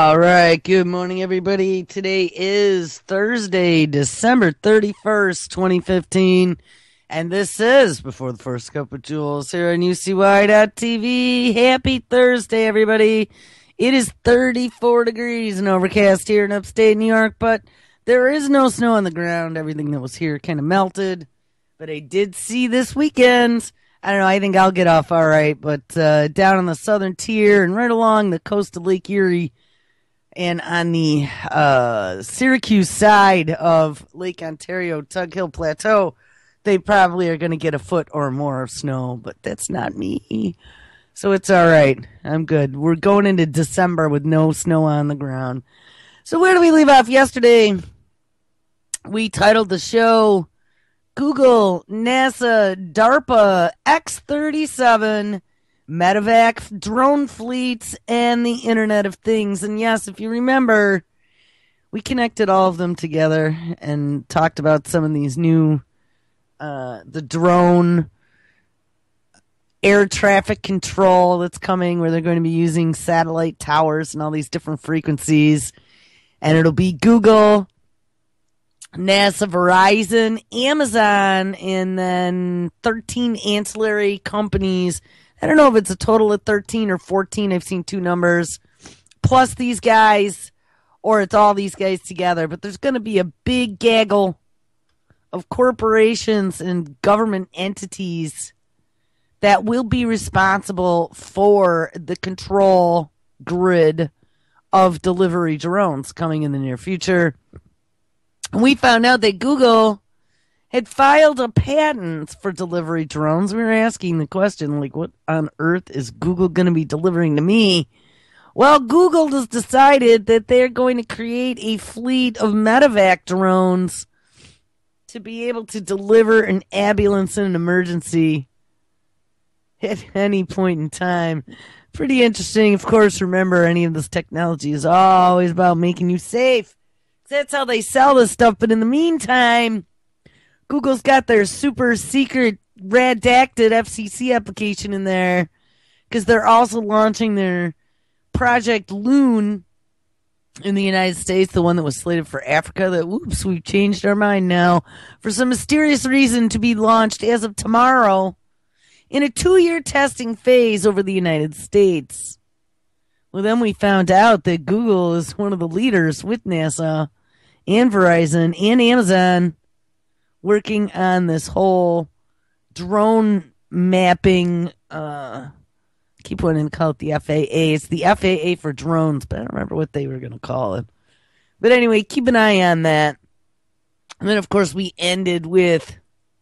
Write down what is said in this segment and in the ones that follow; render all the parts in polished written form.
All right. Good morning, everybody. Today is Thursday, December 31st, 2015. And this is Before the First Cup of Jules here on UCY.TV. Happy Thursday, everybody. It is 34 degrees and overcast here in upstate New York, but there is no snow on the ground. Everything that was here kind of melted. But I did see this weekend. I don't know. I think I'll get off all right. But down on the southern tier and right along the coast of Lake Erie, and on the Syracuse side of Lake Ontario, Tug Hill Plateau, they probably are going to get a foot or more of snow, but that's not me. So it's all right. I'm good. We're going into December with no snow on the ground. So where do we leave off yesterday? We titled the show Google, NASA, DARPA, X-37, Medevac, drone fleets, and the Internet of Things. And yes, if you remember, we connected all of them together and talked about some of these new, the drone air traffic control that's coming, where they're going to be using satellite towers and all these different frequencies. And it'll be Google, NASA, Verizon, Amazon, and then 13 ancillary companies. I don't know if it's a total of 13 or 14. I've seen two numbers. Plus these guys, or it's all these guys together. But there's going to be a big gaggle of corporations and government entities that will be responsible for the control grid of delivery drones coming in the near future. And we found out that Google had filed a patent for delivery drones. We were asking the question, like, what on earth is Google going to be delivering to me? Well, Google has decided that they're going to create a fleet of medevac drones to be able to deliver an ambulance in an emergency at any point in time. Pretty interesting. Of course, remember, any of this technology is always about making you safe. That's how they sell this stuff. But in the meantime, Google's got their super secret redacted FCC application in there because they're also launching their Project Loon in the United States, the one that was slated for Africa. That, whoops, we've changed our mind now for some mysterious reason to be launched as of tomorrow in a 2-year testing phase over the United States. Well, then we found out that Google is one of the leaders with NASA and Verizon and Amazon working on this whole drone mapping, keep wanting to call it the FAA. It's the FAA for drones, but I don't remember what they were going to call it. But anyway, keep an eye on that. And then, of course, we ended with,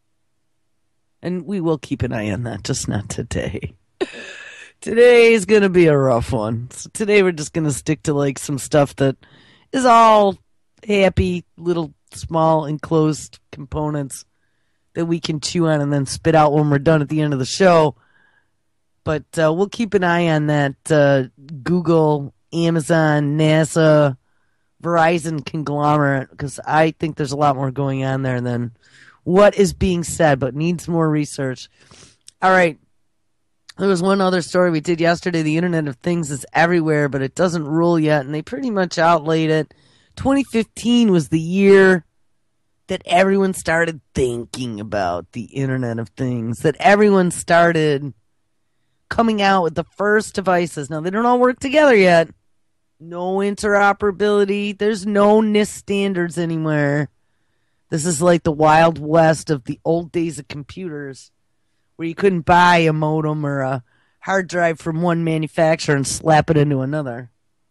and we will keep an eye on that, just not today. Today is going to be a rough one. So today we're just going to stick to like some stuff that is all happy little small enclosed components that we can chew on and then spit out when we're done at the end of the show. But we'll keep an eye on that Google, Amazon, NASA, Verizon conglomerate, because I think there's a lot more going on there than what is being said, but needs more research. All right. There was one other story we did yesterday. The Internet of Things is everywhere, but it doesn't rule yet, and they pretty much outlaid it. 2015 was the year that everyone started thinking about the Internet of Things, that everyone started coming out with the first devices. Now, they don't all work together yet. No interoperability. There's no NIST standards anywhere. This is like the Wild West of the old days of computers, where you couldn't buy a modem or a hard drive from one manufacturer and slap it into another.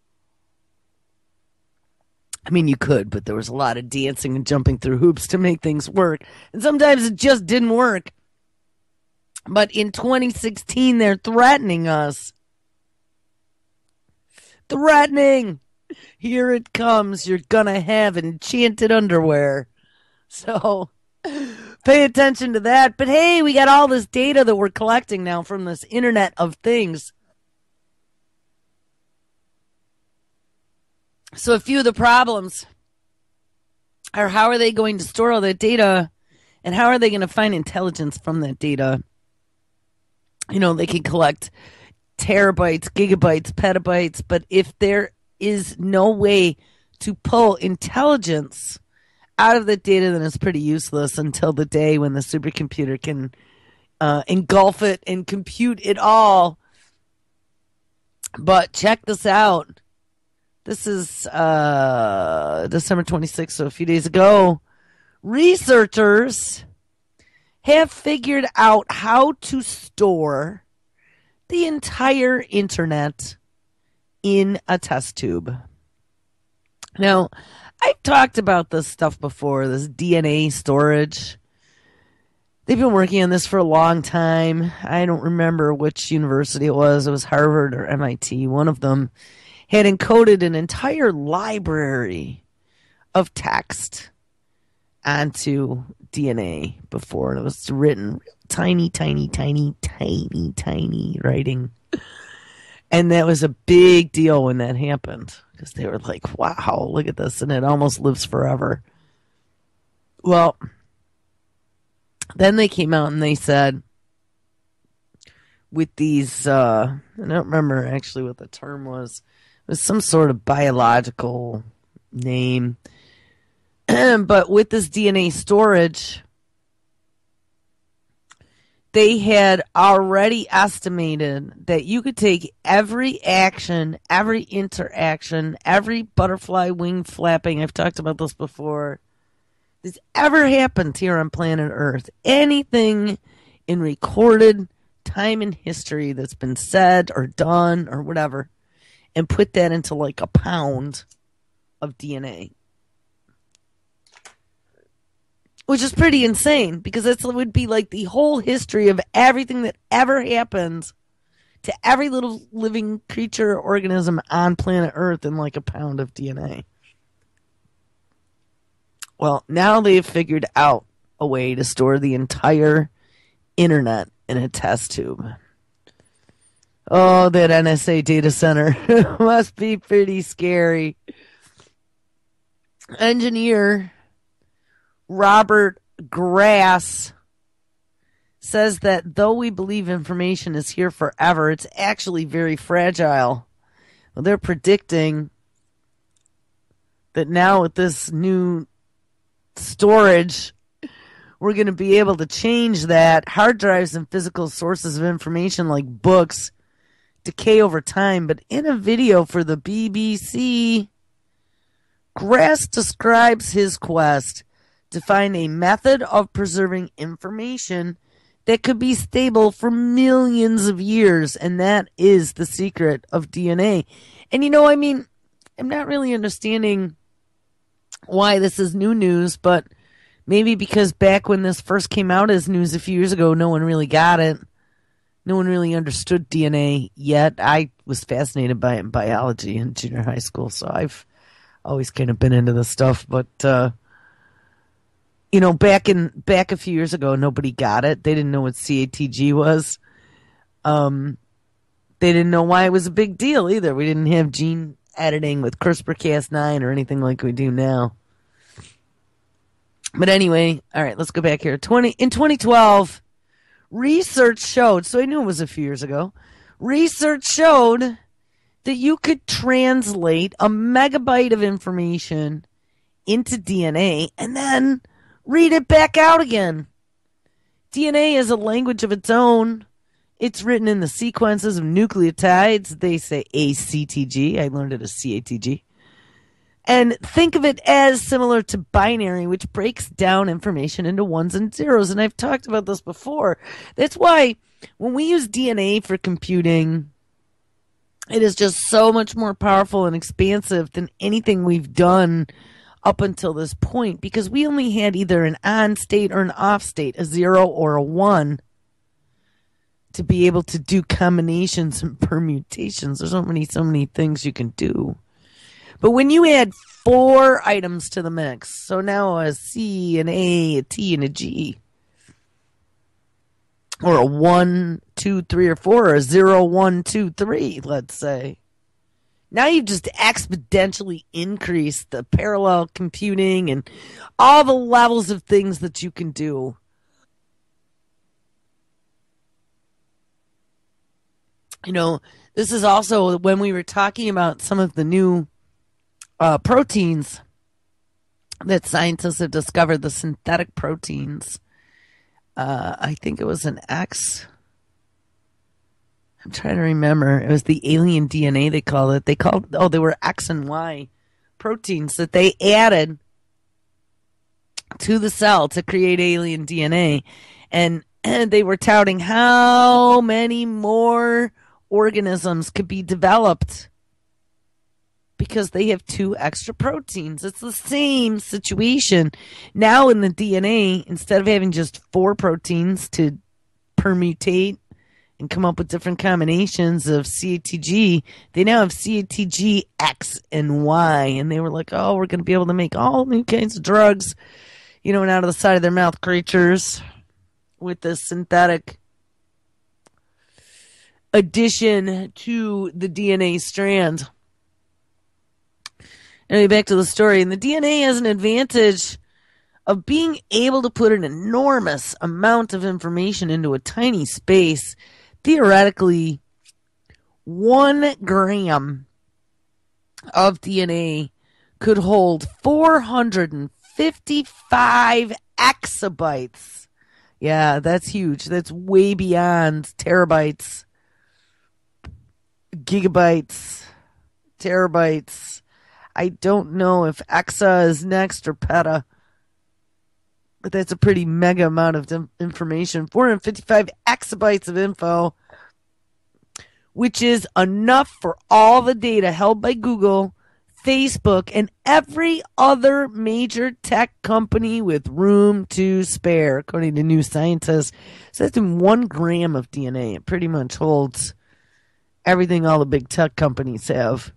I mean, you could, but there was a lot of dancing and jumping through hoops to make things work. And sometimes it just didn't work. But in 2016, they're threatening us. Threatening! Here it comes. You're gonna have enchanted underwear. So, pay attention to that. But hey, we got all this data that we're collecting now from this Internet of Things. So a few of the problems are, how are they going to store all that data, and how are they going to find intelligence from that data? You know, they can collect terabytes, gigabytes, petabytes, but if they're is no way to pull intelligence out of the data, then it's pretty useless until the day when the supercomputer can engulf it and compute it all. But check this out. This is December 26th, so a few days ago. Researchers have figured out how to store the entire internet in a test tube. Now, I've talked about this stuff before, this DNA storage. They've been working on this for a long time. I don't remember which university it was. It was Harvard or MIT. One of them had encoded an entire library of text onto DNA before, and it was written tiny, tiny, tiny, tiny, tiny writing. And that was a big deal when that happened, because they were like, wow, look at this, and it almost lives forever. Well, then they came out and they said, with these, I don't remember actually what the term was. It was some sort of biological name. But with this DNA storage, they had already estimated that you could take every action, every interaction, every butterfly wing flapping, I've talked about this before, that's ever happened here on planet Earth, anything in recorded time in history that's been said or done or whatever, and put that into like a pound of DNA. Which is pretty insane, because that would be like the whole history of everything that ever happened to every little living creature or organism on planet Earth in like a pound of DNA. Well, now they've figured out a way to store the entire internet in a test tube. Oh, that NSA data center must be pretty scary. Engineer Robert Grass says that though we believe information is here forever, it's actually very fragile. Well, they're predicting that now with this new storage, we're going to be able to change that. Hard drives and physical sources of information like books decay over time. But in a video for the BBC, Grass describes his quest to find a method of preserving information that could be stable for millions of years, and that is the secret of DNA. And I'm not really understanding why this is new news, but maybe because back when this first came out as news a few years ago, no one really got it. No one really understood DNA yet. I was fascinated by it in biology in junior high school, so I've always kind of been into this stuff, but back a few years ago, nobody got it. They didn't know what CATG was. They didn't know why it was a big deal either. We didn't have gene editing with CRISPR-Cas9 or anything like we do now. But anyway, all right, let's go back here. In 2012, research showed, so I knew it was a few years ago, research showed that you could translate a megabyte of information into DNA and then read it back out again. DNA is a language of its own. It's written in the sequences of nucleotides. They say ACTG. I learned it as CATG. And think of it as similar to binary, which breaks down information into ones and zeros. And I've talked about this before. That's why when we use DNA for computing, it is just so much more powerful and expansive than anything we've done up until this point, because we only had either an on state or an off state, a 0 or a 1, to be able to do combinations and permutations. There's so many things you can do. But when you add 4 items to the mix, so now a C, an A, a T, and a G, or a 1, 2, 3, or 4, or a 0, 1, 2, 3, let's say. Now you've just exponentially increased the parallel computing and all the levels of things that you can do. This is also when we were talking about some of the new proteins that scientists have discovered, the synthetic proteins. I think it was an X. I'm trying to remember. It was the alien DNA they called it. They were X and Y proteins that they added to the cell to create alien DNA. And they were touting how many more organisms could be developed because they have 2 extra proteins. It's the same situation. Now in the DNA, instead of having just 4 proteins to permutate and come up with different combinations of CATG, they now have CATG X and Y. And they were like, oh, we're going to be able to make all new kinds of drugs, and out of the side of their mouth creatures with this synthetic addition to the DNA strand. Anyway, back to the story. And the DNA has an advantage of being able to put an enormous amount of information into a tiny space. Theoretically, 1 gram of DNA could hold 455 exabytes. Yeah, that's huge. That's way beyond terabytes, gigabytes, terabytes. I don't know if exa is next or peta, but that's a pretty mega amount of information. 455 exabytes of info, which is enough for all the data held by Google, Facebook, and every other major tech company with room to spare, according to New Scientist. So that's in 1 gram of DNA. It pretty much holds everything all the big tech companies have.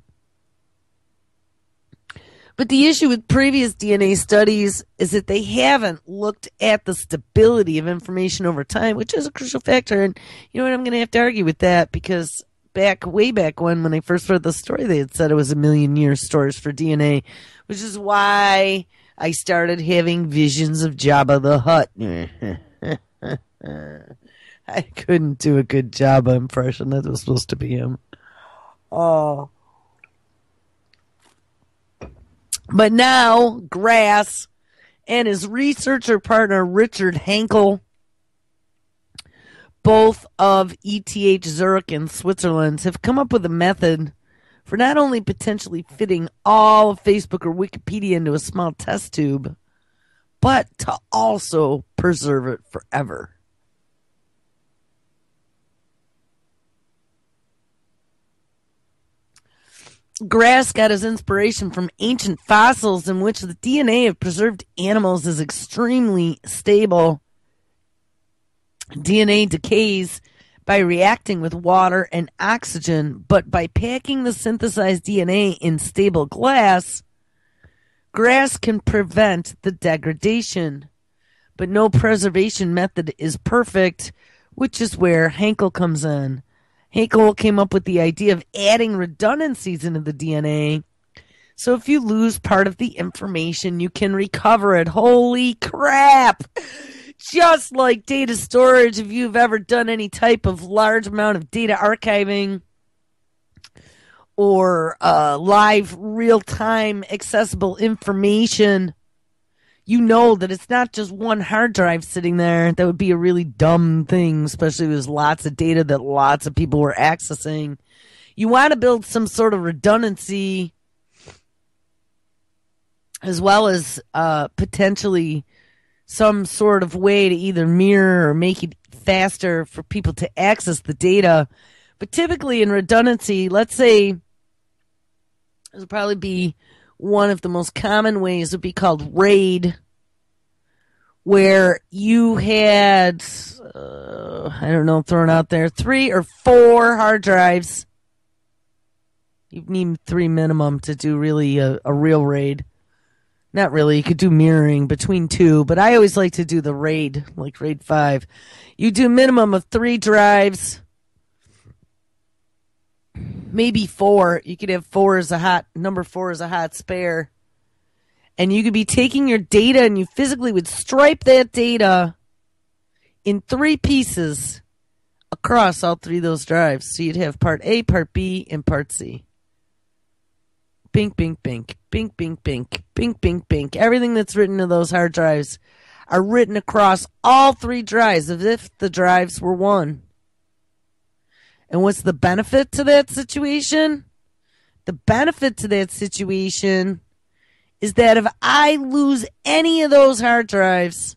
But the issue with previous DNA studies is that they haven't looked at the stability of information over time, which is a crucial factor. And you know what? I'm going to have to argue with that because way back when I first read the story, they had said it was 1,000,000-year storage for DNA, which is why I started having visions of Jabba the Hutt. I couldn't do a good Jabba impression. That was supposed to be him. Oh. But now, Grass and his researcher partner, Richard Hankel, both of ETH Zurich in Switzerland, have come up with a method for not only potentially fitting all of Facebook or Wikipedia into a small test tube, but to also preserve it forever. Grass got his inspiration from ancient fossils in which the DNA of preserved animals is extremely stable. DNA decays by reacting with water and oxygen, but by packing the synthesized DNA in stable glass, Grass can prevent the degradation. But no preservation method is perfect, which is where Hankel comes in. Hankel came up with the idea of adding redundancies into the DNA. So if you lose part of the information, you can recover it. Holy crap! Just like data storage, if you've ever done any type of large amount of data archiving or live, real-time, accessible information, you know that it's not just one hard drive sitting there. That would be a really dumb thing, especially if there's lots of data that lots of people were accessing. You want to build some sort of redundancy as well as potentially some sort of way to either mirror or make it faster for people to access the data. But typically in redundancy, let's say this would probably be one of the most common ways would be called RAID, where you had, thrown out there, 3 or 4 hard drives. You need 3 minimum to do really a real RAID. Not really. You could do mirroring between 2, but I always like to do the RAID, like RAID 5. You do minimum of 3 drives, maybe 4. You could have 4 as number 4 as a hot spare. And you could be taking your data and you physically would stripe that data in 3 pieces across all three of those drives. So you'd have part A, part B, and part C. Bink, bink, bink, bink, bink, bink, bink, bink, bink. Everything that's written to those hard drives are written across all three drives as if the drives were one. And what's the benefit to that situation? The benefit to that situation is that if I lose any of those hard drives,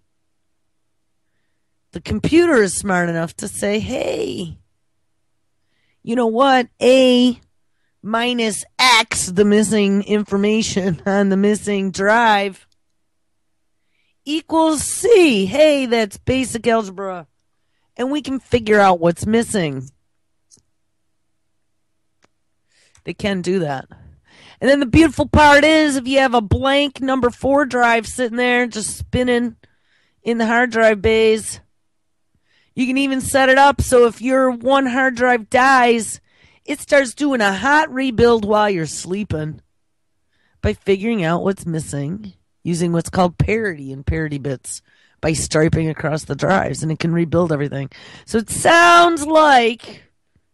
the computer is smart enough to say, hey, you know what? A minus X, the missing information on the missing drive, equals C. Hey, that's basic algebra. And we can figure out what's missing. They can do that. And then the beautiful part is if you have a blank number 4 drive sitting there just spinning in the hard drive bays, you can even set it up so if your one hard drive dies, it starts doing a hot rebuild while you're sleeping by figuring out what's missing using what's called parity and parity bits by striping across the drives, and it can rebuild everything. So it sounds like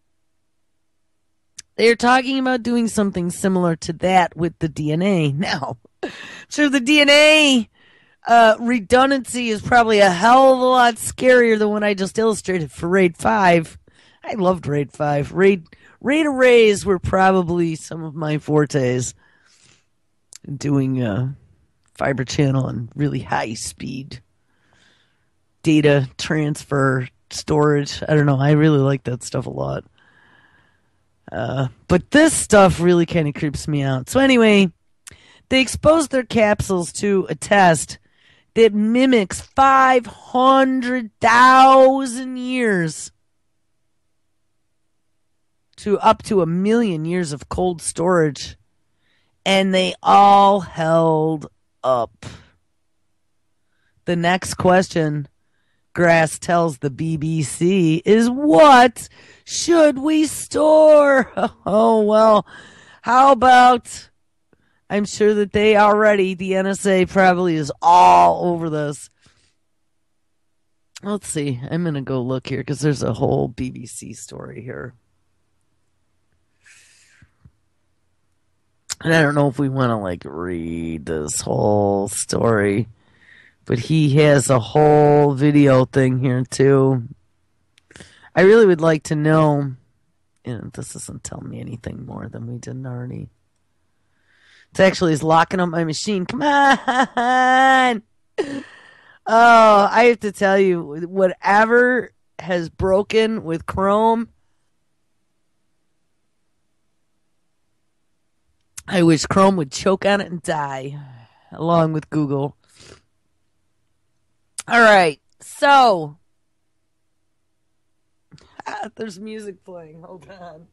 they're talking about doing something similar to that with the DNA. Now, sure, the DNA redundancy is probably a hell of a lot scarier than what I just illustrated for RAID 5. I loved RAID 5. RAID arrays were probably some of my fortes in doing fiber channel and really high speed data transfer storage. I don't know. I really like that stuff a lot. But this stuff really kind of creeps me out. So anyway, they exposed their capsules to a test that mimics 500,000 years to up to 1 million years of cold storage. And they all held up. The next question, Grass tells the BBC, is what should we store? Oh, well, how about, I'm sure that the NSA probably is all over this. Let's see. I'm going to go look here because there's a whole BBC story here. And I don't know if we want to read this whole story, but he has a whole video thing here too. I really would like to know, this doesn't tell me anything more than we didn't already. It actually is locking up my machine. Come on! Oh, I have to tell you, whatever has broken with Chrome, I wish Chrome would choke on it and die, along with Google. All right, so there's music playing. Hold on.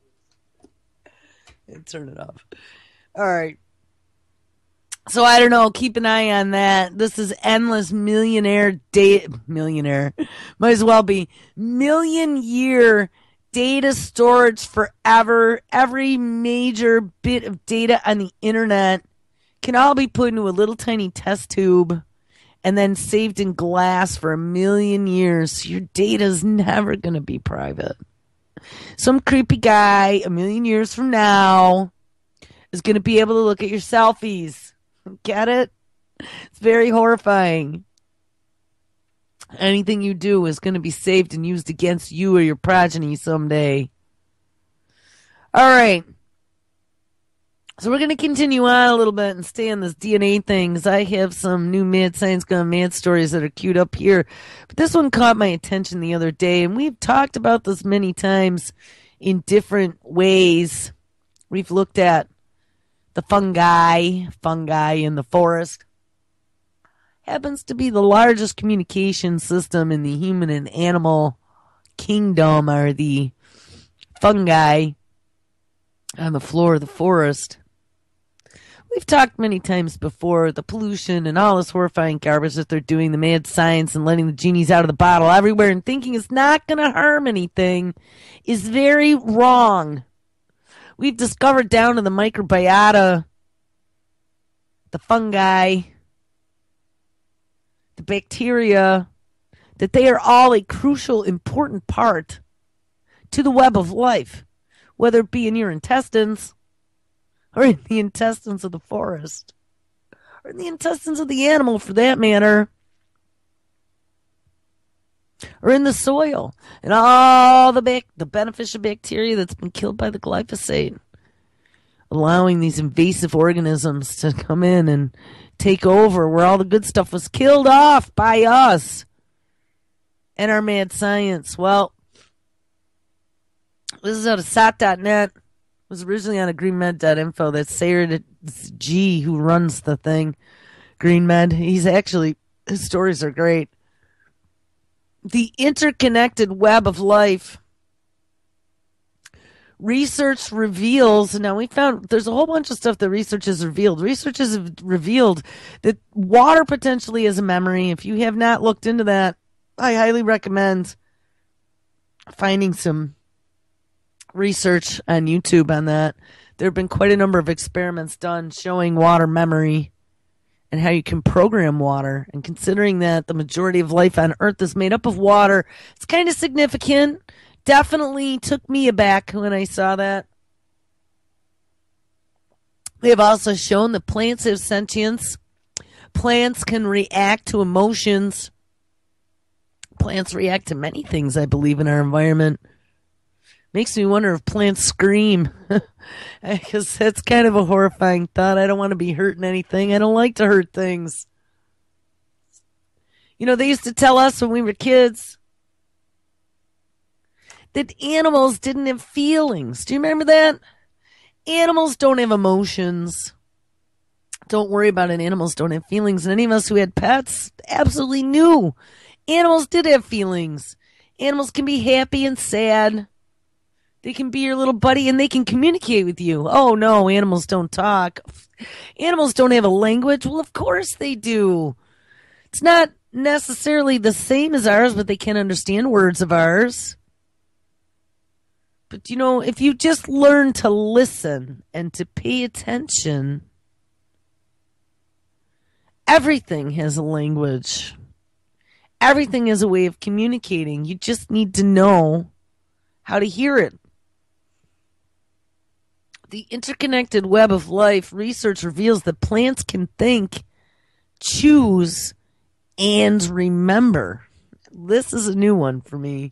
Turn it off. All right. So I don't know. Keep an eye on that. This is endless millionaire. Might as well be million-year data storage forever. Every major bit of data on the internet can all be put into a little tiny test tube and then saved in glass for 1 million years. Your data's never going to be private. Some creepy guy 1 million years from now is going to be able to look at your selfies. Get it? It's very horrifying. Anything you do is going to be saved and used against you or your progeny someday. All right. So we're going to continue on a little bit and stay on this DNA thing because I have some new Mad Science Gone Mad stories that are queued up here. But this one caught my attention the other day, and we've talked about this many times in different ways. We've looked at the fungi in the forest. Happens to be the largest communication system in the human and animal kingdom are the fungi on the floor of the forest. We've talked many times before, the pollution and all this horrifying garbage that they're doing, the mad science and letting the genies out of the bottle everywhere and thinking it's not going to harm anything is very wrong. We've discovered down to the microbiota, the fungi, the bacteria, that they are all a crucial, important part to the web of life, whether it be in your intestines or in the intestines of the forest or in the intestines of the animal for that matter, or in the soil and all the beneficial bacteria that's been killed by the glyphosate, allowing these invasive organisms to come in and take over where all the good stuff was killed off by us and our mad science. Well, this is out of SOT.net. It was originally on a greenmed.info. That's Sarah G, who runs the thing, GreenMed. His stories are great. The interconnected web of life. Research reveals, now we found there's a whole bunch of stuff that research has revealed. Research has revealed that water potentially is a memory. If you have not looked into that, I highly recommend finding some research on YouTube on that. There have been quite a number of experiments done showing water memory and how you can program water. And considering that the majority of life on Earth is made up of water, it's kind of significant. Definitely took me aback when I saw that. They have also shown that plants have sentience. Plants can react to emotions. Plants react to many things, I believe, in our environment. Makes me wonder if plants scream. Because that's kind of a horrifying thought. I don't want to be hurting anything. I don't like to hurt things. You know, they used to tell us when we were kids that animals didn't have feelings. Do you remember that? Animals don't have emotions. Don't worry about it. Animals don't have feelings. And any of us who had pets absolutely knew animals did have feelings. Animals can be happy and sad. They can be your little buddy and they can communicate with you. Oh no, animals don't talk. Animals don't have a language. Well, of course they do. It's not necessarily the same as ours, but they can understand words of ours. But you know, if you just learn to listen and to pay attention, everything has a language. Everything is a way of communicating. You just need to know how to hear it. The interconnected web of life, research reveals that plants can think, choose, and remember. This is a new one for me.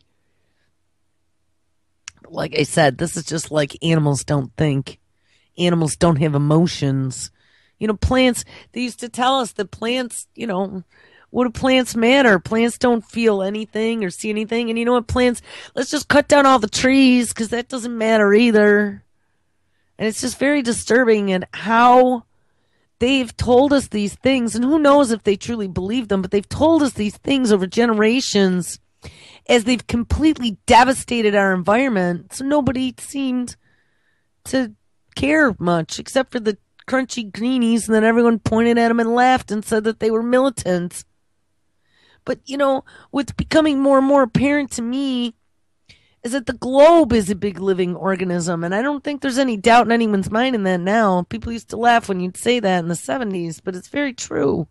Like I said, this is just like animals don't think. Animals don't have emotions. You know, plants, they used to tell us that plants, you know, what do plants matter? Plants don't feel anything or see anything. And you know what, plants, let's just cut down all the trees because that doesn't matter either. And it's just very disturbing and how they've told us these things. And who knows if they truly believe them, but they've told us these things over generations as they've completely devastated our environment. So nobody seemed to care much except for the crunchy greenies. And then everyone pointed at them and laughed and said that they were militants. But, you know, what's becoming more and more apparent to me is that the globe is a big living organism. And I don't think there's any doubt in anyone's mind in that now. People used to laugh when you'd say that in the 70s, but it's very true.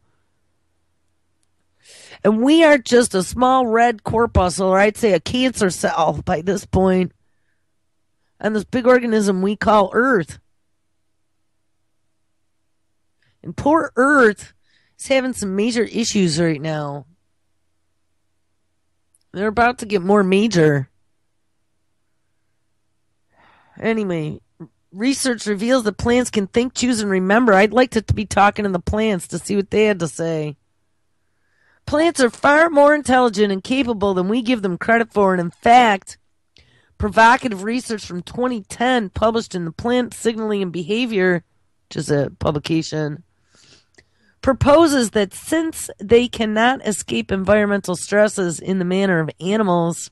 And we are just a small red corpuscle, or I'd say a cancer cell by this point, and this big organism we call Earth. And poor Earth is having some major issues right now. They're about to get more major. Anyway, research reveals that plants can think, choose, and remember. I'd like to be talking to the plants to see what they had to say. Plants are far more intelligent and capable than we give them credit for. And in fact, provocative research from 2010 published in the Plant Signaling and Behavior, which is a publication, proposes that since they cannot escape environmental stresses in the manner of animals,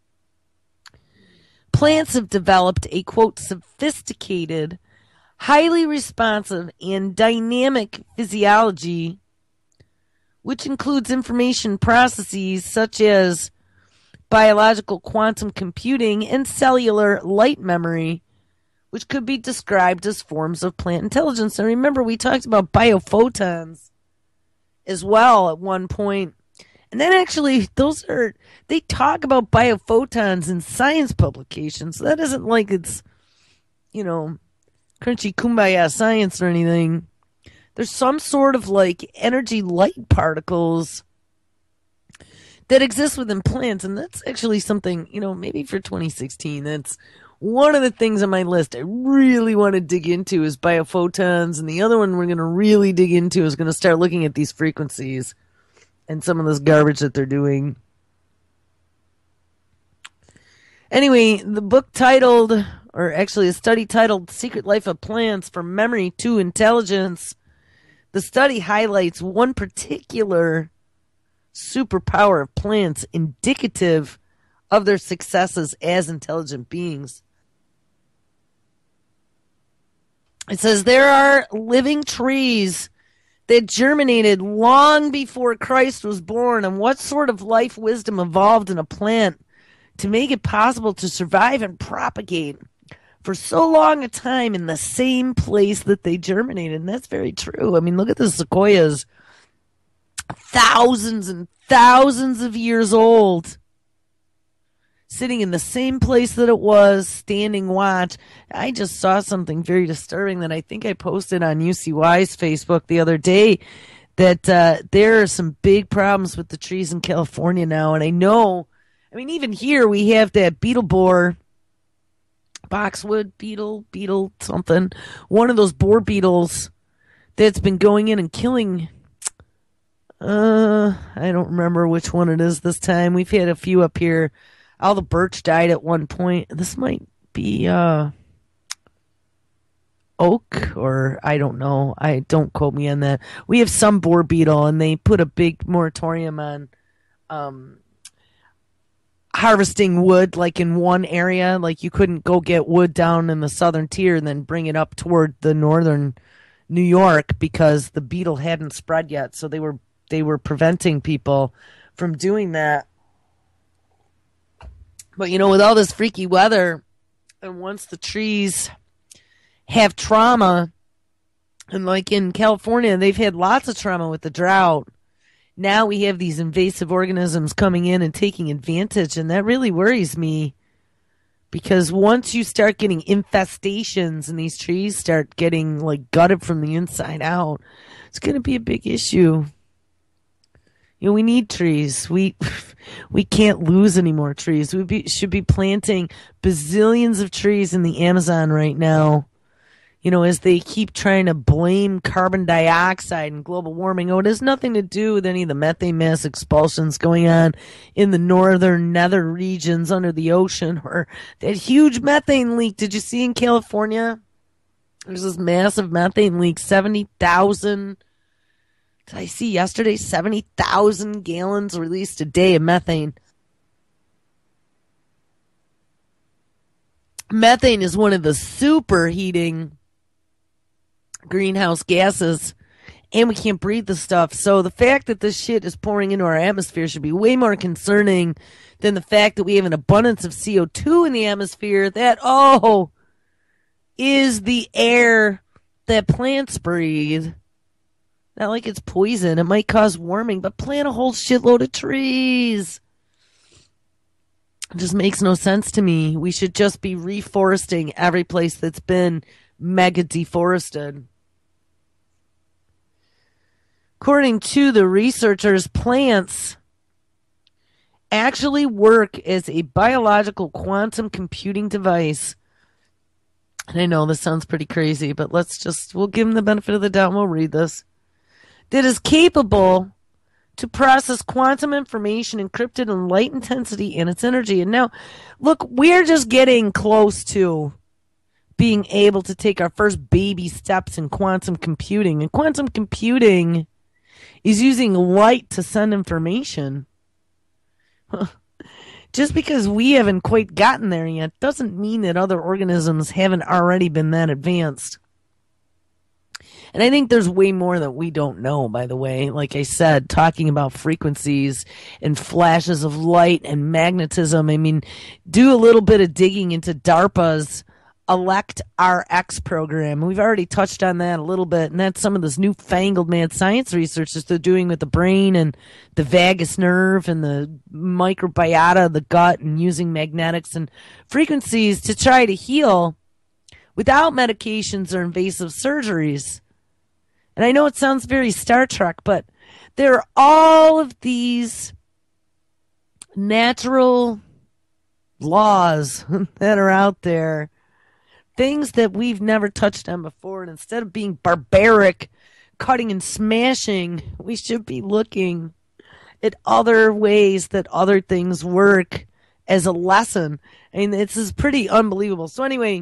plants have developed a, quote, sophisticated, highly responsive, and dynamic physiology, which includes information processes such as biological quantum computing and cellular light memory, which could be described as forms of plant intelligence. And remember, we talked about biophotons as well at one point, And then actually, they talk about biophotons in science publications. So that isn't like it's, you know, crunchy kumbaya science or anything. There's some sort of like energy light particles that exist within plants. And that's actually something, maybe for 2016, that's one of the things on my list I really want to dig into is biophotons. And the other one we're going to really dig into is going to start looking at these frequencies and some of this garbage that they're doing. Anyway, the book titled, or actually a study titled Secret Life of Plants from Memory to Intelligence, the study highlights one particular superpower of plants indicative of their successes as intelligent beings. It says there are living trees that germinated long before Christ was born, and what sort of life wisdom evolved in a plant to make it possible to survive and propagate for so long a time in the same place that they germinated. And that's very true. I mean, look at the sequoias, thousands and thousands of years old, sitting in the same place that it was, standing watch. I just saw something very disturbing that I think I posted on UCY's Facebook the other day, that there are some big problems with the trees in California now. And even here we have that beetle borer, boxwood beetle something, one of those boar beetles that's been going in and killing, I don't remember which one it is this time. We've had a few up here. All the birch died at one point. This might be oak, or I don't know. Don't quote me on that. We have some boar beetle, and they put a big moratorium on harvesting wood, like in one area. Like you couldn't go get wood down in the southern tier and then bring it up toward the northern New York because the beetle hadn't spread yet. So they were preventing people from doing that. But, with all this freaky weather, and once the trees have trauma, and like in California, they've had lots of trauma with the drought. Now we have these invasive organisms coming in and taking advantage, and that really worries me. Because once you start getting infestations and these trees start getting like gutted from the inside out, it's going to be a big issue. We need trees. We can't lose any more trees. Should be planting bazillions of trees in the Amazon right now. As they keep trying to blame carbon dioxide and global warming. Oh, it has nothing to do with any of the methane mass expulsions going on in the northern nether regions under the ocean, or that huge methane leak. Did you see in California? There's this massive methane leak, 70,000. Did I see yesterday 70,000 gallons released a day of methane? Methane is one of the superheating greenhouse gases, and we can't breathe the stuff. So the fact that this shit is pouring into our atmosphere should be way more concerning than the fact that we have an abundance of CO2 in the atmosphere that, is the air that plants breathe. Not like it's poison. It might cause warming, but plant a whole shitload of trees. It just makes no sense to me. We should just be reforesting every place that's been mega deforested. According to the researchers, plants actually work as a biological quantum computing device. And I know this sounds pretty crazy, but we'll give them the benefit of the doubt and we'll read this. That is capable to process quantum information encrypted in light intensity and its energy. And now, look, we're just getting close to being able to take our first baby steps in quantum computing. And quantum computing is using light to send information. Just because we haven't quite gotten there yet doesn't mean that other organisms haven't already been that advanced. And I think there's way more that we don't know, by the way. Like I said, talking about frequencies and flashes of light and magnetism. I mean, do a little bit of digging into DARPA's Elect RX program. We've already touched on that a little bit, and that's some of this newfangled mad science research that they're doing with the brain and the vagus nerve and the microbiota of the gut, and using magnetics and frequencies to try to heal without medications or invasive surgeries. And I know it sounds very Star Trek, but there are all of these natural laws that are out there, things that we've never touched on before, and instead of being barbaric, cutting and smashing, we should be looking at other ways that other things work as a lesson. I mean, this is pretty unbelievable. So anyway,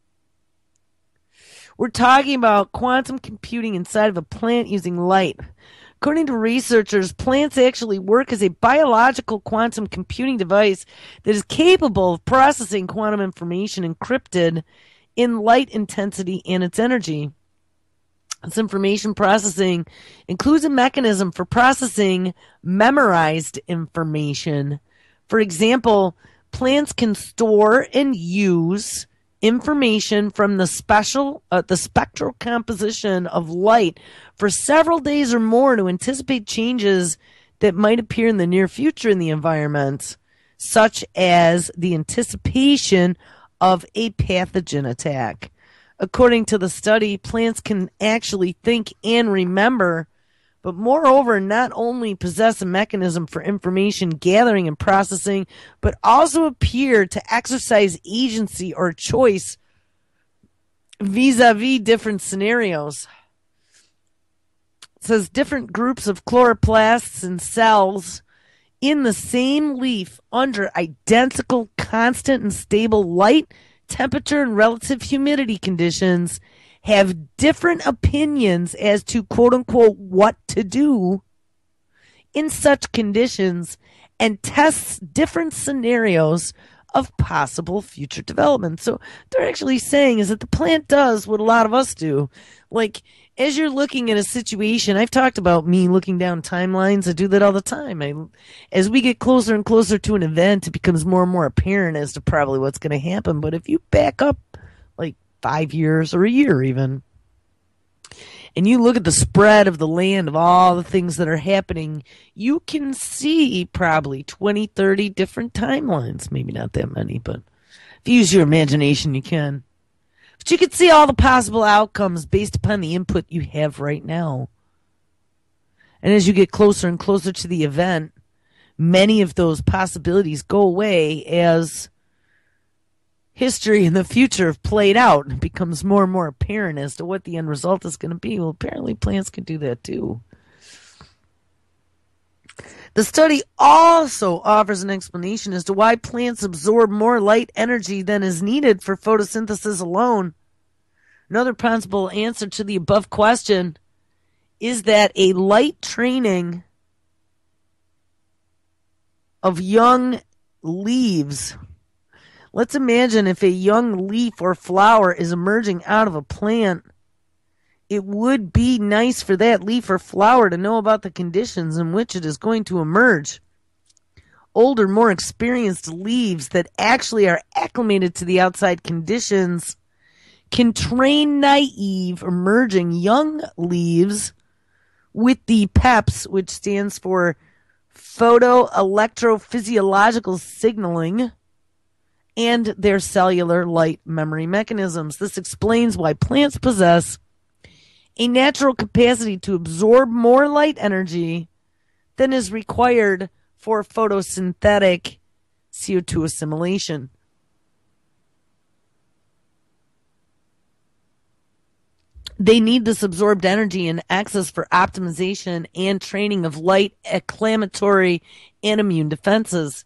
we're talking about quantum computing inside of a plant using light. According to researchers, plants actually work as a biological quantum computing device that is capable of processing quantum information encrypted in light intensity and its energy. This information processing includes a mechanism for processing memorized information. For example, plants can store and use information from the spectral composition of light for several days or more to anticipate changes that might appear in the near future in the environment, such as the anticipation of a pathogen attack. According to the study, plants can actually think and remember, but moreover, not only possess a mechanism for information gathering and processing, but also appear to exercise agency or choice vis-a-vis different scenarios. It says different groups of chloroplasts and cells in the same leaf under identical, constant, and stable light, temperature, and relative humidity conditions have different opinions as to quote-unquote what to do in such conditions, and tests different scenarios of possible future development. So they're actually saying is that the plant does what a lot of us do. Like, as you're looking at a situation, I've talked about me looking down timelines. I do that all the time. As we get closer and closer to an event, it becomes more and more apparent as to probably what's going to happen. But if you back up like 5 years or a year even, and you look at the spread of the land of all the things that are happening, you can see probably 20, 30 different timelines. Maybe not that many, but if you use your imagination, you can. But you can see all the possible outcomes based upon the input you have right now. And as you get closer and closer to the event, many of those possibilities go away as history and the future have played out. It becomes more and more apparent as to what the end result is going to be. Well, apparently plants can do that too. The study also offers an explanation as to why plants absorb more light energy than is needed for photosynthesis alone. Another possible answer to the above question is that a light training of young leaves. Let's imagine if a young leaf or flower is emerging out of a plant, it would be nice for that leaf or flower to know about the conditions in which it is going to emerge. Older, more experienced leaves that actually are acclimated to the outside conditions can train naive, emerging young leaves with the PEPs, which stands for photoelectrophysiological signaling, and their cellular light memory mechanisms. This explains why plants possess a natural capacity to absorb more light energy than is required for photosynthetic CO2 assimilation. They need this absorbed energy and access for optimization and training of light, inflammatory, and immune defenses.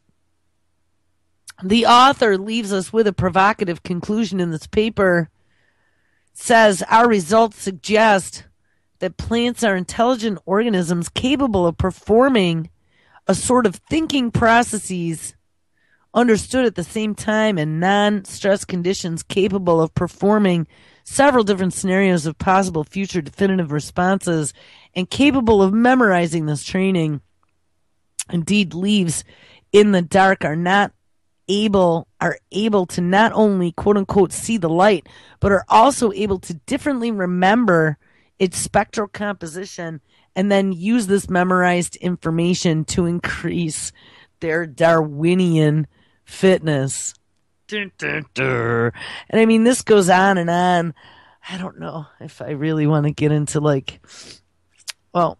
The author leaves us with a provocative conclusion in this paper. Says our results suggest that plants are intelligent organisms capable of performing a sort of thinking processes understood at the same time in non-stress conditions, capable of performing several different scenarios of possible future definitive responses, and capable of memorizing this training. Indeed, leaves in the dark are not are able to not only quote unquote see the light, but are also able to differently remember its spectral composition and then use this memorized information to increase their Darwinian fitness. Dun, dun, dun. And I mean, this goes on and on. I don't know if I really want to get into well,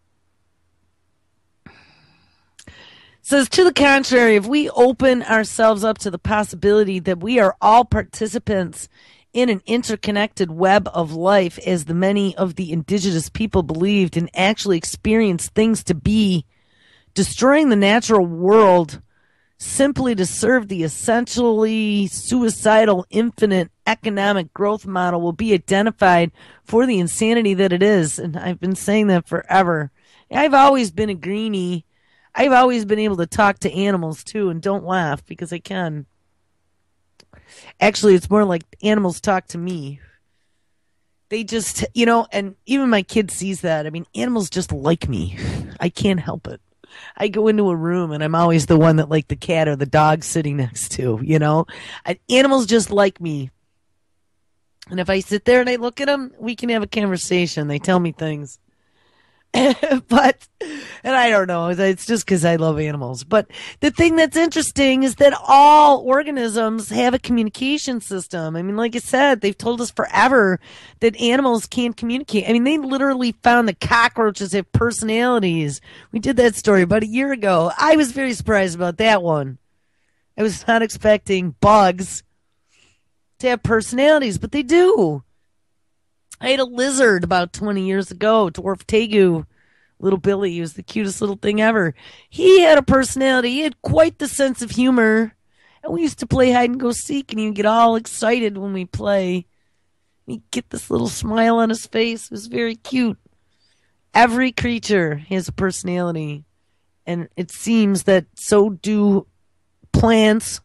says to the contrary, if we open ourselves up to the possibility that we are all participants in an interconnected web of life, as the many of the indigenous people believed and actually experienced things to be, destroying the natural world simply to serve the essentially suicidal infinite economic growth model will be identified for the insanity that it is. And I've been saying that forever. I've always been a greenie. I've always been able to talk to animals too, and don't laugh because I can. Actually, it's more like animals talk to me. They just, and even my kid sees that. I mean, animals just like me. I can't help it. I go into a room and I'm always the one that like the cat or the dog sitting next to, Animals just like me. And if I sit there and I look at them, we can have a conversation. They tell me things. And I don't know, it's just because I love animals. But the thing that's interesting is that all organisms have a communication system. I mean, like I said, they've told us forever that animals can't communicate. I mean, they literally found that cockroaches have personalities. We did that story about a year ago. I was very surprised about that one. I was not expecting bugs to have personalities, but they do. I had a lizard about 20 years ago, dwarf tegu. Little Billy, he was the cutest little thing ever. He had a personality. He had quite the sense of humor. And we used to play hide and go seek, and he'd get all excited when we play. He'd get this little smile on his face. It was very cute. Every creature has a personality. And it seems that so do plants.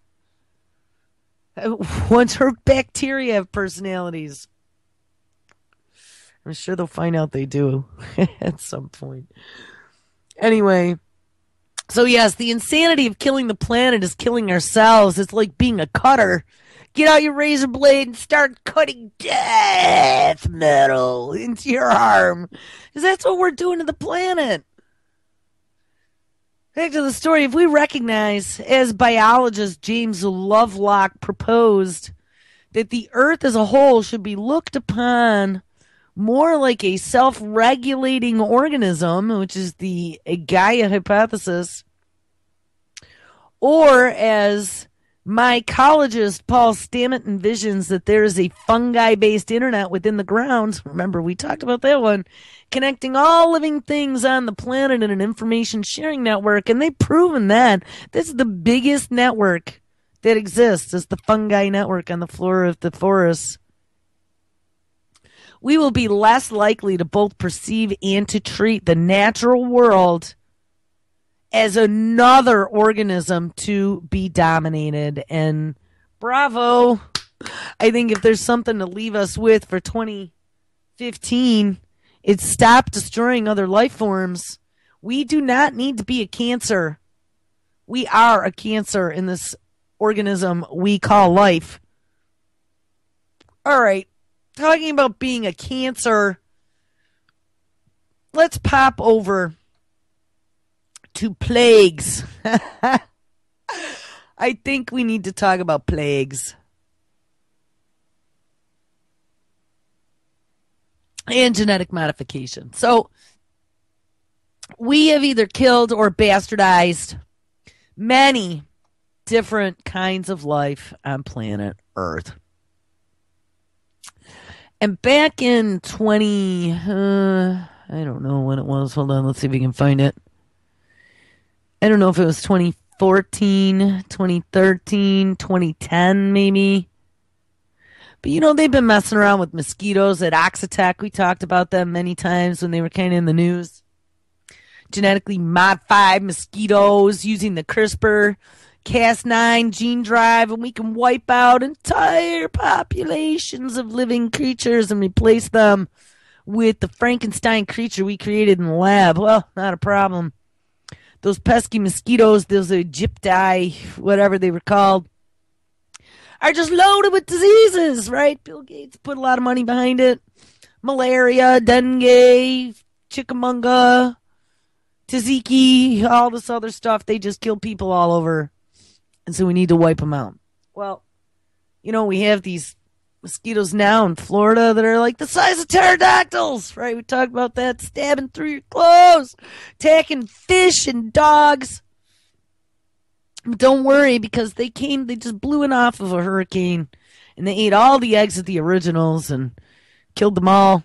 Once or bacteria have personalities. I'm sure they'll find out they do at some point. Anyway, so yes, the insanity of killing the planet is killing ourselves. It's like being a cutter. Get out your razor blade and start cutting death metal into your arm. Because that's what we're doing to the planet. Back to the story. If we recognize, as biologist James Lovelock proposed, that the Earth as a whole should be looked upon more like a self-regulating organism, which is the Gaia hypothesis, or as mycologist Paul Stamets envisions that there is a fungi-based internet within the ground. Remember, we talked about that one, connecting all living things on the planet in an information sharing network, and they've proven that this is the biggest network that exists, is the fungi network on the floor of the forest. We will be less likely to both perceive and to treat the natural world as another organism to be dominated. And bravo. I think if there's something to leave us with for 2015, it's stop destroying other life forms. We do not need to be a cancer. We are a cancer in this organism we call life. All right. Talking about being a cancer, let's pop over to plagues. I think we need to talk about plagues. And genetic modification. So, we have either killed or bastardized many different kinds of life on planet Earth. And back in I don't know when it was. Hold on, let's see if we can find it. I don't know if it was 2014, 2013, 2010 maybe. But they've been messing around with mosquitoes at Oxitec. We talked about them many times when they were kind of in the news. Genetically modified mosquitoes using the CRISPR Cas9 gene drive, and we can wipe out entire populations of living creatures and replace them with the Frankenstein creature we created in the lab. Well, not a problem. those pesky mosquitoes, those Aegypti, whatever they were called, are just loaded with diseases, right? Bill Gates put a lot of money behind it. Malaria, dengue, chickamauga, tzatziki, all this other stuff. They just kill people all over. And so we need to wipe them out. Well, we have these mosquitoes now in Florida that are like the size of pterodactyls, right? We talked about that, stabbing through your clothes, attacking fish and dogs. Don't worry, because they just blew it off of a hurricane, and they ate all the eggs of the originals and killed them all.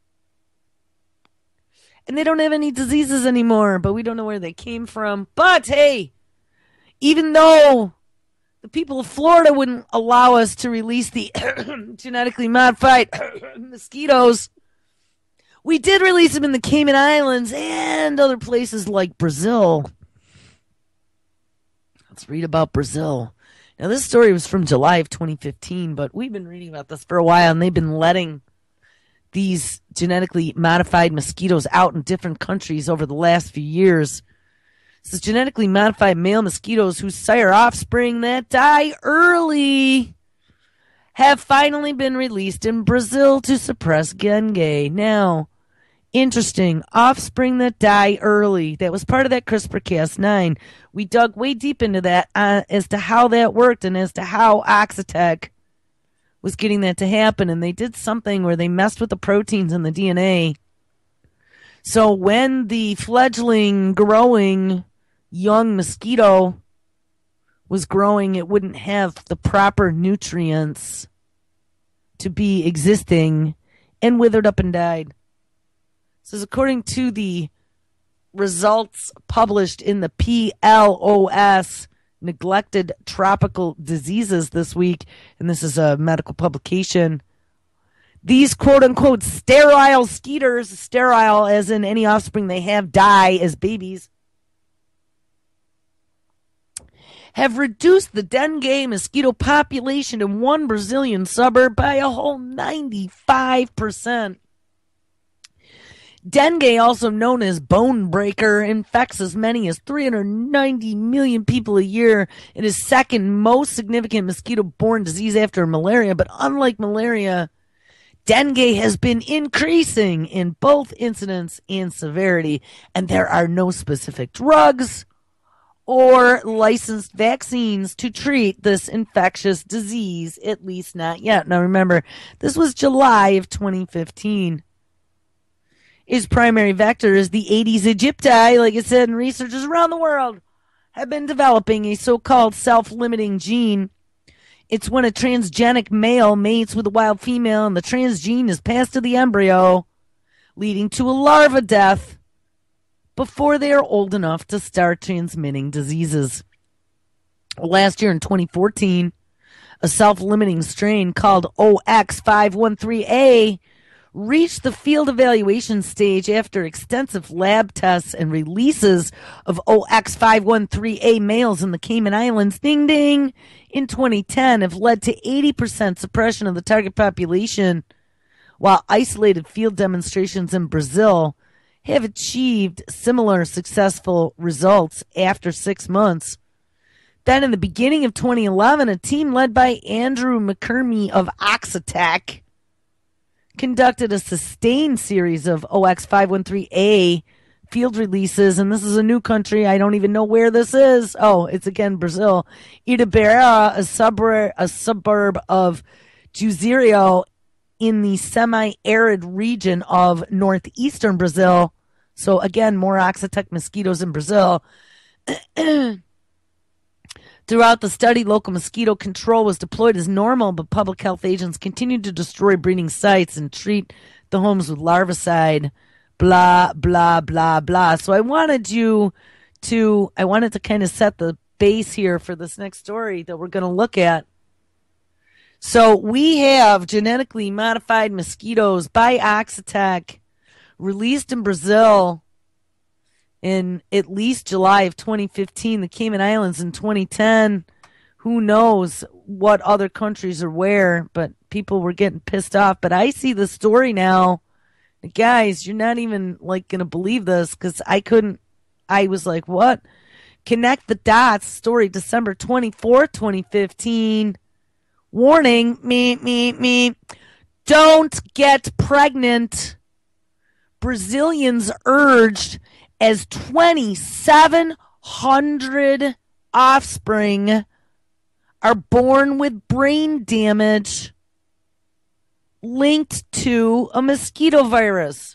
And they don't have any diseases anymore, but we don't know where they came from. But hey, even though the people of Florida wouldn't allow us to release the genetically modified mosquitoes, we did release them in the Cayman Islands and other places like Brazil. Let's read about Brazil. Now, this story was from July of 2015, but we've been reading about this for a while, and they've been letting these genetically modified mosquitoes out in different countries over the last few years. This is genetically modified male mosquitoes who sire offspring that die early have finally been released in Brazil to suppress dengue. Now, interesting, offspring that die early. That was part of that CRISPR-Cas9. We dug way deep into that as to how that worked and as to how Oxitec was getting that to happen. And they did something where they messed with the proteins in the DNA. So when the fledgling, growing young mosquito was growing, it wouldn't have the proper nutrients to be existing and withered up and died. This is according to the results published in the PLOS, Neglected Tropical Diseases, this week, and this is a medical publication. These quote-unquote sterile skeeters, sterile as in any offspring they have die as babies, have reduced the dengue mosquito population in one Brazilian suburb by a whole 95%. Dengue, also known as bone breaker, infects as many as 390 million people a year. It is second most significant mosquito-borne disease after malaria, but unlike malaria, dengue has been increasing in both incidence and severity, and there are no specific drugs or licensed vaccines to treat this infectious disease, at least not yet. Now remember, this was July of 2015. Its primary vector is the Aedes aegypti, like I said, and researchers around the world have been developing a so-called self-limiting gene. It's when a transgenic male mates with a wild female and the transgene is passed to the embryo, leading to a larva death before they are old enough to start transmitting diseases. Last year in 2014, a self-limiting strain called OX513A reached the field evaluation stage after extensive lab tests and releases of OX513A males in the Cayman Islands, ding ding, in 2010 have led to 80% suppression of the target population, while isolated field demonstrations in Brazil have achieved similar successful results after 6 months. Then in the beginning of 2011, a team led by Andrew McCurmy of Oxitec conducted a sustained series of OX513A field releases, and this is a new country. I don't even know where this is. Oh, it's again Brazil. Itabira, a suburb of Juazeiro in the semi-arid region of northeastern Brazil. So again, more Oxitec mosquitoes in Brazil. Throughout the study, local mosquito control was deployed as normal, but public health agents continued to destroy breeding sites and treat the homes with larvicide, blah, blah, blah, blah. So I wanted to kind of set the base here for this next story that we're going to look at. So we have genetically modified mosquitoes by Oxitec released in Brazil in at least July of 2015, the Cayman Islands in 2010. Who knows what other countries are where, but people were getting pissed off. But I see the story now. Guys, you're not even going to believe this, because I couldn't I was like, what? Connect the dots. Story December 24th, 2015. Warning, me. Don't get pregnant. Brazilians urged as 2,700 offspring are born with brain damage linked to a mosquito virus.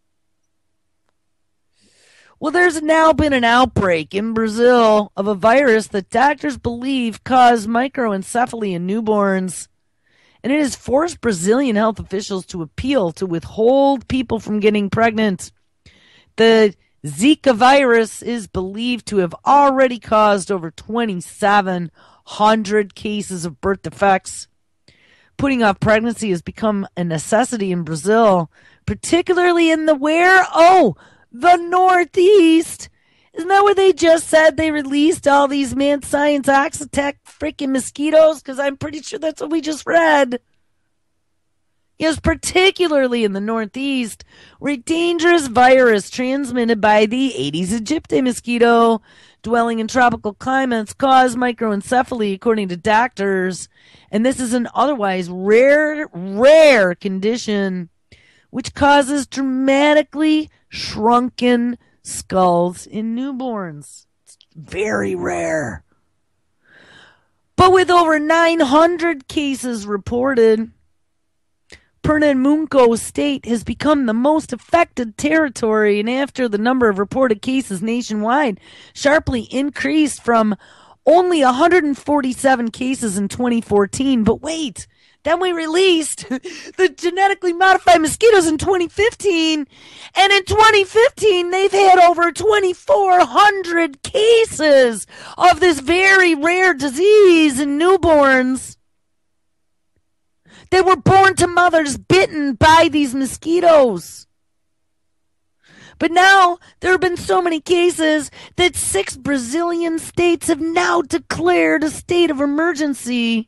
Well, there's now been an outbreak in Brazil of a virus that doctors believe caused microencephaly in newborns. And it has forced Brazilian health officials to appeal to withhold people from getting pregnant. The Zika virus is believed to have already caused over 2,700 cases of birth defects. Putting off pregnancy has become a necessity in Brazil, particularly in the where? Oh, the Northeast. Isn't that what they just said? They released all these mad science oxitec freaking mosquitoes? Because I'm pretty sure that's what we just read. Yes, particularly in the Northeast, where a dangerous virus transmitted by the Aedes aegypti mosquito dwelling in tropical climates caused microencephaly, according to doctors. And this is an otherwise rare condition which causes dramatically shrunken skulls in newborns. It's very rare. But with over 900 cases reported, Pernambuco state has become the most affected territory, and after the number of reported cases nationwide sharply increased from only 147 cases in 2014. But wait, then we released the genetically modified mosquitoes in 2015. And in 2015, they've had over 2,400 cases of this very rare disease in newborns. They were born to mothers bitten by these mosquitoes. But now there have been so many cases that 6 Brazilian states have now declared a state of emergency.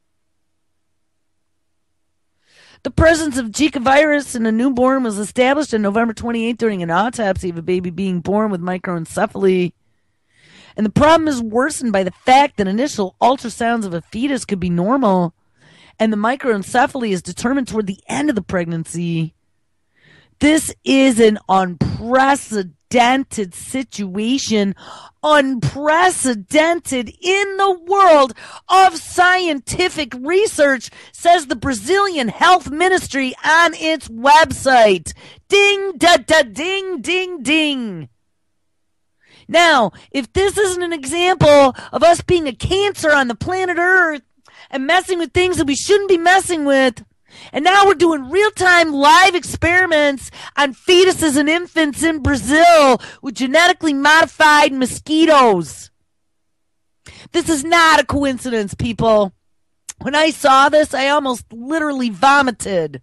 The presence of Zika virus in a newborn was established on November 28th during an autopsy of a baby being born with microencephaly. And the problem is worsened by the fact that initial ultrasounds of a fetus could be normal, and the microencephaly is determined toward the end of the pregnancy. This is an unprecedented situation, unprecedented in the world of scientific research, says the Brazilian Health Ministry on its website. Ding, da, da, ding, ding, ding. Now, if this isn't an example of us being a cancer on the planet Earth and messing with things that we shouldn't be messing with, and now we're doing real-time live experiments on fetuses and infants in Brazil with genetically modified mosquitoes. This is not a coincidence, people. When I saw this, I almost literally vomited.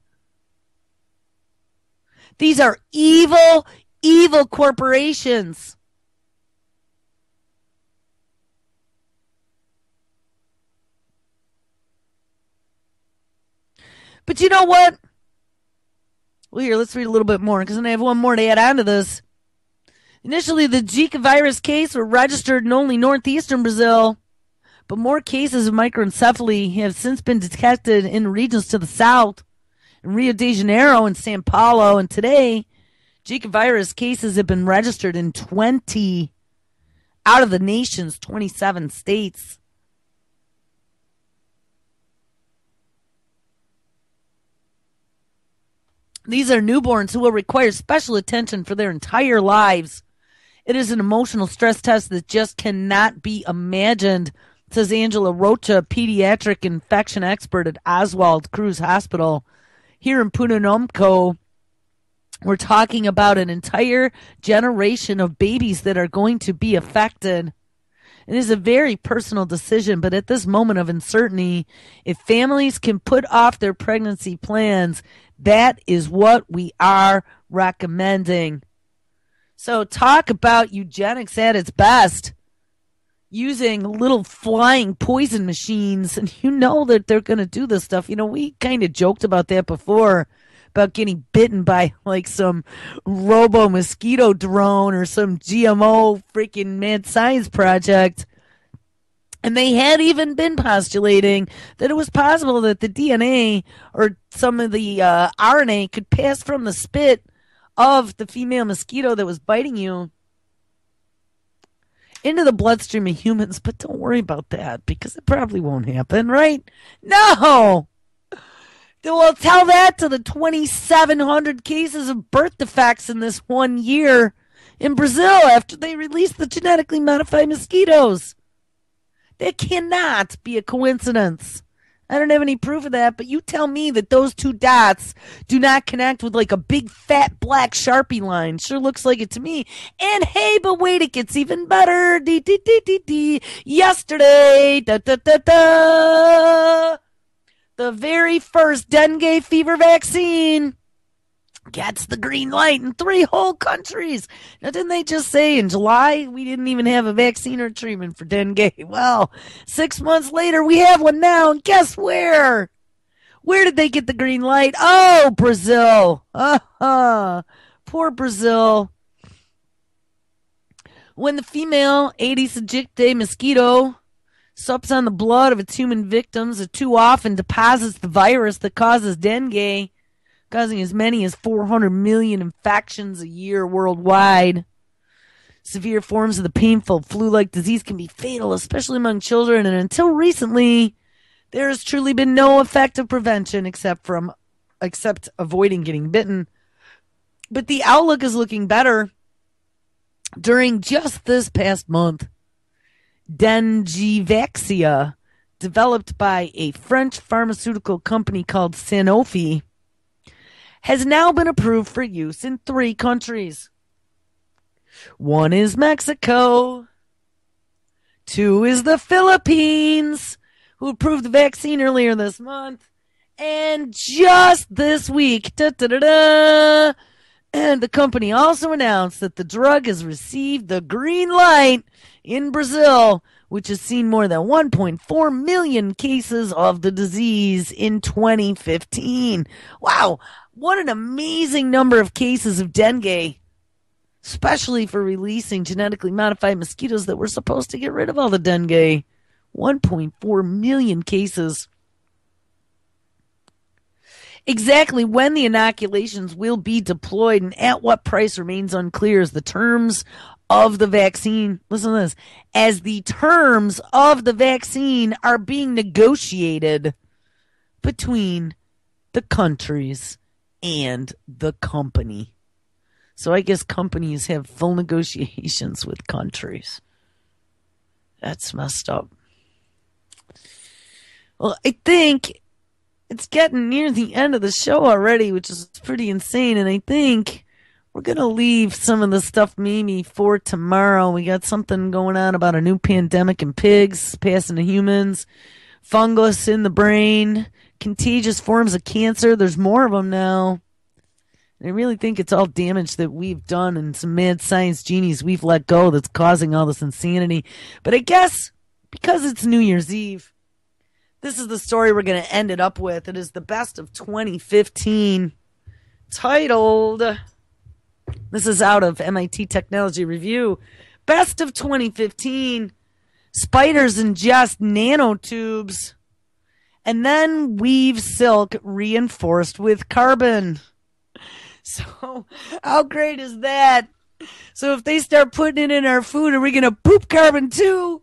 These are evil, evil corporations. But you know what? Well, here, let's read a little bit more, because then I have one more to add on to this. Initially, the Zika virus case were registered in only northeastern Brazil, but more cases of microencephaly have since been detected in regions to the south, in Rio de Janeiro and Sao Paulo, and today, Zika virus cases have been registered in 20 out of the nation's 27 states. These are newborns who will require special attention for their entire lives. It is an emotional stress test that just cannot be imagined, says Angela Rocha, pediatric infection expert at Oswald Cruz Hospital. Here in Pernambuco, we're talking about an entire generation of babies that are going to be affected. It is a very personal decision, but at this moment of uncertainty, if families can put off their pregnancy plans, that is what we are recommending. So talk about eugenics at its best. Using little flying poison machines, and you know that they're going to do this stuff. You know, we kind of joked about that before, about getting bitten by like some robo mosquito drone or some GMO freaking mad science project. And they had even been postulating that it was possible that the DNA or some of the RNA could pass from the spit of the female mosquito that was biting you into the bloodstream of humans. But don't worry about that because it probably won't happen, right? No! Well, tell that to the 2,700 cases of birth defects in this 1 year in Brazil after they released the genetically modified mosquitoes. That cannot be a coincidence. I don't have any proof of that, but you tell me that those two dots do not connect with like a big fat black Sharpie line. Sure looks like it to me. And hey, but wait, it gets even better. Yesterday, the very first dengue fever vaccine gets the green light in 3 whole countries. Now, didn't they just say in July we didn't even have a vaccine or treatment for dengue? Well, 6 months later, we have one now, and guess where? Where did they get the green light? Oh, Brazil. Poor Brazil. When the female Aedes aegypti mosquito sups on the blood of its human victims, it too often deposits the virus that causes dengue, causing as many as 400 million infections a year worldwide. Severe forms of the painful flu-like disease can be fatal, especially among children, and until recently, there has truly been no effective prevention except avoiding getting bitten. But the outlook is looking better. During just this past month, Dengivexia, developed by a French pharmaceutical company called Sanofi, has now been approved for use in 3 countries. 1 is Mexico. 2 is the Philippines, who approved the vaccine earlier this month. And just this week, and the company also announced that the drug has received the green light in Brazil, which has seen more than 1.4 million cases of the disease in 2015. Wow, what an amazing number of cases of dengue, especially for releasing genetically modified mosquitoes that were supposed to get rid of all the dengue. 1.4 million cases. Exactly when the inoculations will be deployed and at what price remains unclear as the terms of the vaccine. Listen to this. As the terms of the vaccine are being negotiated between the countries and the company. So I guess companies have full negotiations with countries. That's messed up. Well, I think it's getting near the end of the show already, which is pretty insane. And I think we're going to leave some of the stuff maybe for tomorrow. We got something going on about a new pandemic in pigs passing to humans, fungus in the brain, contagious forms of cancer. There's more of them now. I really think it's all damage that we've done and some mad science genies we've let go that's causing all this insanity. But I guess because it's New Year's Eve, this is the story we're going to end it up with. It is the best of 2015, titled, this is out of MIT Technology Review, Best of 2015, Spiders ingest nanotubes and then weave silk reinforced with carbon. So how great is that? So if they start putting it in our food, are we going to poop carbon too?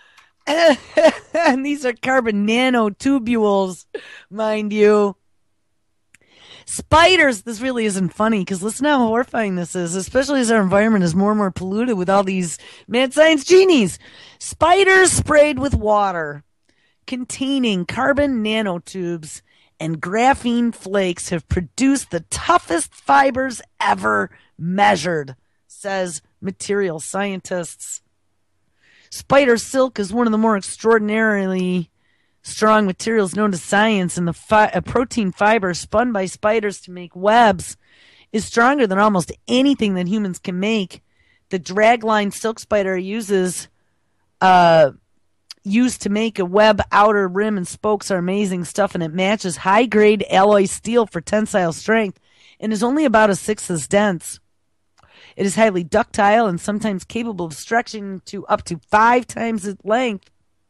And these are carbon nanotubules, mind you. Spiders, this really isn't funny because listen how horrifying this is, especially as our environment is more and more polluted with all these mad science genies. Spiders sprayed with water containing carbon nanotubes and graphene flakes have produced the toughest fibers ever measured, says material scientists. Spider silk is one of the more extraordinarily strong materials known to science, and the protein fiber spun by spiders to make webs is stronger than almost anything that humans can make. The dragline silk spider uses used to make a web outer rim and spokes are amazing stuff, and it matches high-grade alloy steel for tensile strength and is only about a sixth as dense. It is highly ductile and sometimes capable of stretching to up to 5 times its length.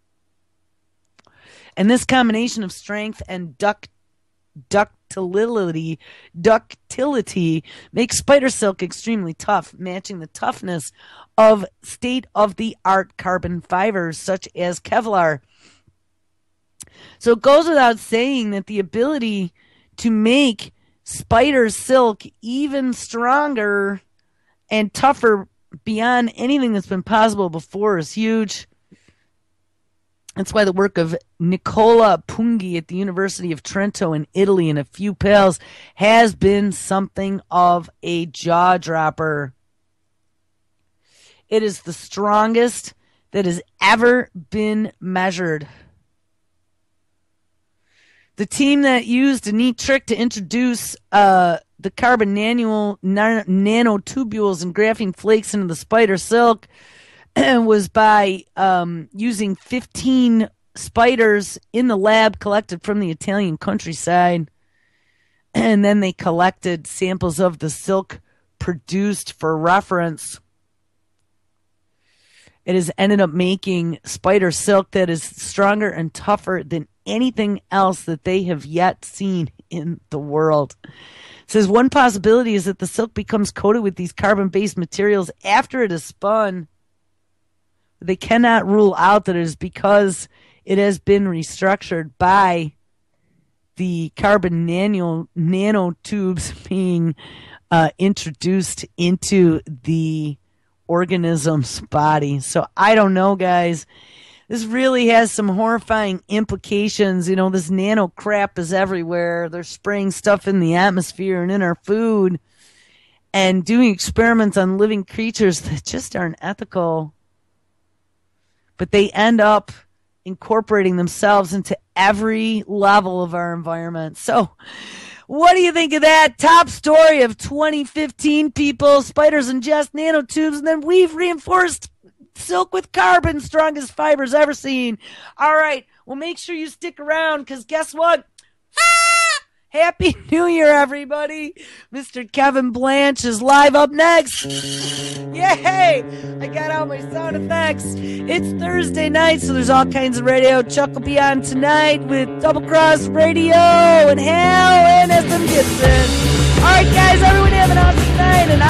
And this combination of strength and ductility makes spider silk extremely tough, matching the toughness of state-of-the-art carbon fibers such as Kevlar. So it goes without saying that the ability to make spider silk even stronger and tougher beyond anything that's been possible before is huge. That's why the work of Nicola Punghi at the University of Trento in Italy and a few pals has been something of a jaw-dropper. It is the strongest that has ever been measured. The team that used a neat trick to introduce the carbon nanotubes and graphene flakes into the spider silk was by using 15 spiders in the lab collected from the Italian countryside. And then they collected samples of the silk produced for reference. It has ended up making spider silk that is stronger and tougher than anything else that they have yet seen in the world. It says one possibility is that the silk becomes coated with these carbon-based materials after it is spun. They cannot rule out that it is because it has been restructured by the carbon nanotubes being introduced into the organism's body. So I don't know, guys. This really has some horrifying implications. You know, this nano crap is everywhere. They're spraying stuff in the atmosphere and in our food and doing experiments on living creatures that just aren't ethical. But they end up incorporating themselves into every level of our environment. So what do you think of that? Top story of 2015, people. Spiders ingest nanotubes and then weave reinforced silk with carbon, strongest fibers ever seen. All right. Well, make sure you stick around because guess what? Happy New Year, everybody. Mr. Kevin Blanche is live up next. Yay! I got all my sound effects. It's Thursday night, so there's all kinds of radio. Chuck will be on tonight with Double Cross Radio and Hal and FM Gibson. All right, guys, everyone have an awesome night, and